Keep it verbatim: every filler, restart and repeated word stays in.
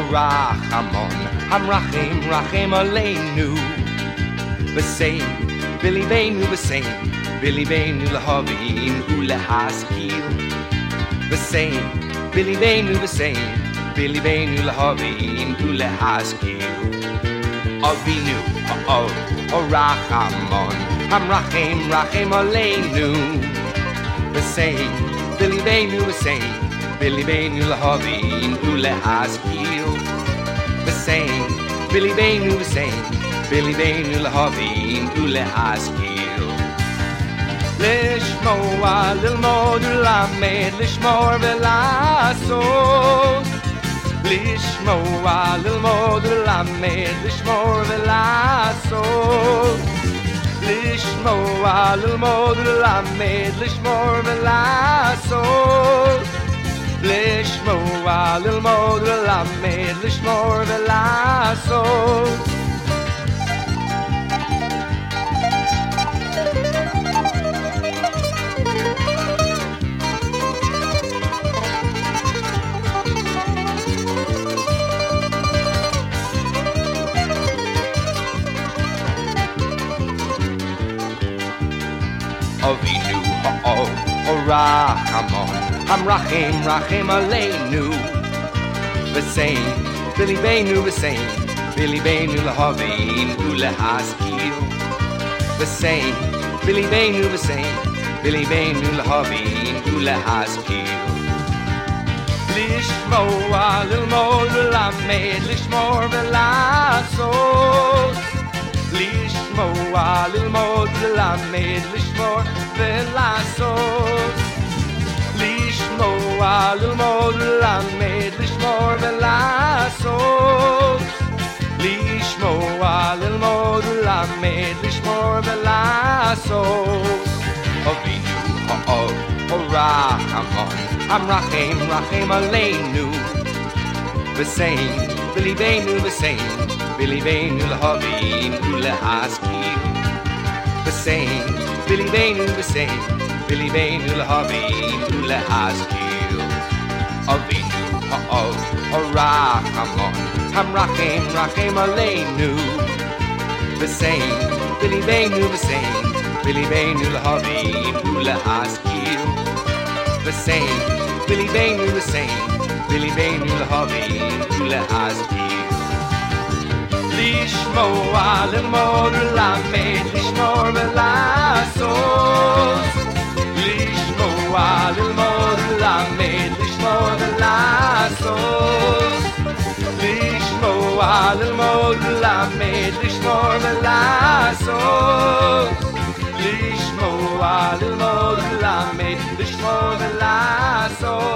Rachamon, Hamrachim, Rachem Aleinu. V'sein, Billy Beinu, V'sein, Billy Beinu Lahavin, Ulehaskil. V'sein, Billy Beinu, V'sein, Billy Beinu Lahavin, Ulehaskil. Avinu, oh, oh, Rachamon, Hamrachim, Rachem Aleinu. V'sein, Billy Beinu, V'sein, Billy Beinu Lahavin, Ulehaskil. V'sein, Billy Beinu, V'sein, Billy Beinu Lahavin, Ulehaskil. Lishmoa, lilmod, ulamed, lishmor velasot. Lishmoa, lilmod, ulamed, lishmor velasot. Lishmoa, lilmod, ulamed, lishmor velasot. Lishmoa, lilmod, ulamed, lishmor velasot. Avinu ha'ol, Rachamon, Hamrachim, Rachem Aleinu. V'sein, Billy Beinu, V'sein, Billy Beinu Lahavin, Ulehaskil. V'sein, Billy Beinu, V'sein, Billy Beinu Lahavin, Ulehaskil. Lishmoa, lilmod, ulamed, lishmor velasot. Lishmoa, lilmod, ulamed, lishmor velasot. Lishmoa, lilmod, ulamed, lishmor velasot. Lishmoa, lilmod, ulamed, lishmor velasot. Avinu ha'ol, Rachamon, Hamrachim, Rachem Aleinu. V'sein, Billy Beinu, V'sein, Billy Beinu Lahavin, Ulehaskil. V'sein, Billy Beinu, V'sein, Billy Beinu Lahavin, Ulehaskil. Avinu ha'ol, Rachamon, Hamrachim, Rachem Aleinu. V'sein, Billy Beinu, V'sein, Billy Beinu Lahavin, Ulehaskil. V'sein, Billy Beinu, V'sein, Billy Beinu Lahavin, Ulehaskil. Lishmoa, lilmod, ulamed, lishmor velasot. Lishmoa, lilmod, ulamed, lishmor velasot. Lishmoa, lilmod, ulamed, lishmor velasot. Lishmoa, lilmod, ulamed, lishmor velasot.